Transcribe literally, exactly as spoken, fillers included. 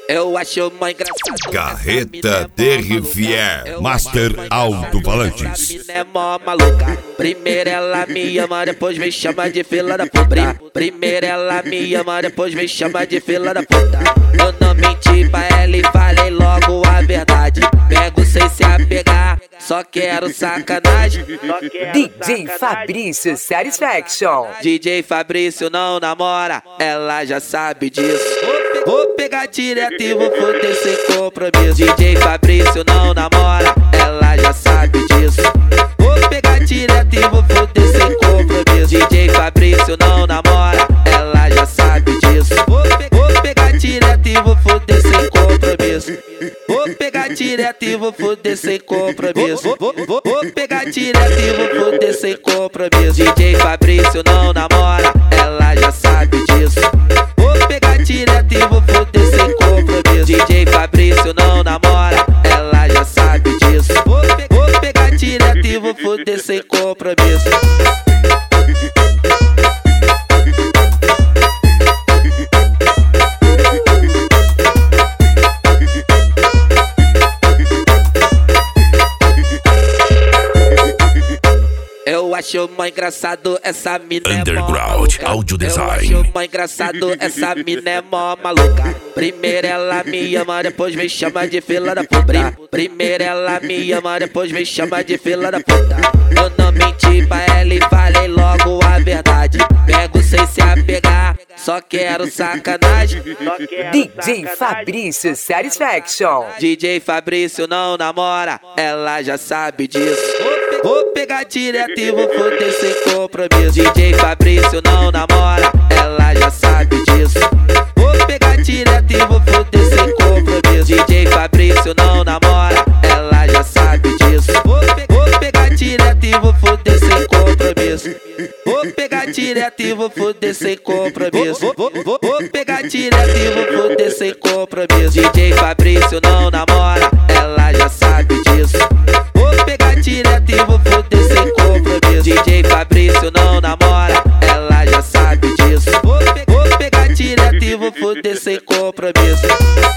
Eu acho mó engraçado. Carreta D R Fier, Master Alto-Falantes. Essa mina é mó maluca. Primeiro ela me ama, depois me chama de fila da puta. Primeiro ela me ama, depois me chama de fila da puta. Eu não menti pra ela e falei logo a verdade. Pego sem se apegar, só quero sacanagem. Só quero D J sacanagem. Fabrício Satisfaction. D J Fabrício não namora, ela já sabe disso. Vou pegar direto e vou foder sem compromisso. D J Fabrício não namora, ela já sabe disso. Vou pegar direto e vou foder sem compromisso. D J Fabrício não namora, ela já sabe disso. Vou, pe vou pegar direto e vou foder sem compromisso. Vou pegar direto e vou foder sem compromisso. Vou, vou, vou, vou pegar direto e vou foder sem compromisso. D J Fabrício não namora, ela já sabe disso. Vou pegar direto e vou foder sem compromisso. D J Fabrício não namora, ela já sabe disso. Vou, pe vou pegar direto e vou foder sem compromisso. Eu acho mó engraçado, essa mina é mó Underground maluca. Audio Design. Eu acho mó engraçado, essa mina é mó maluca. Primeiro ela me ama, depois me chama de fila da puta. Primeiro ela me ama, depois me chama de fila da puta. Eu não menti pra ela e falei logo a verdade. Pego sem se apegar, só quero sacanagem. Só quero D J sacanagem. Fabrício Satisfaction. D J Fabrício não namora, ela já sabe disso. Vou pegar direto e vou foder sem compromisso. D J Fabrício não namora, ela já sabe disso. Vou pegar direto e vou foder sem compromisso. D J Fabrício não namora, ela já sabe disso. Vou, pe vou pegar direto e vou foder sem compromisso. Vou pegar direto e vou foder sem compromisso. Vou, vou, vou, vou pegar direto e vou foder sem compromisso. D J Fabrício não namora, ela já sabe disso. Vou pegar direto e vou foder sem compromisso. D J Fabrício não namora, ela já sabe disso. Vou, pe vou pegar direto e vou foder sem compromisso.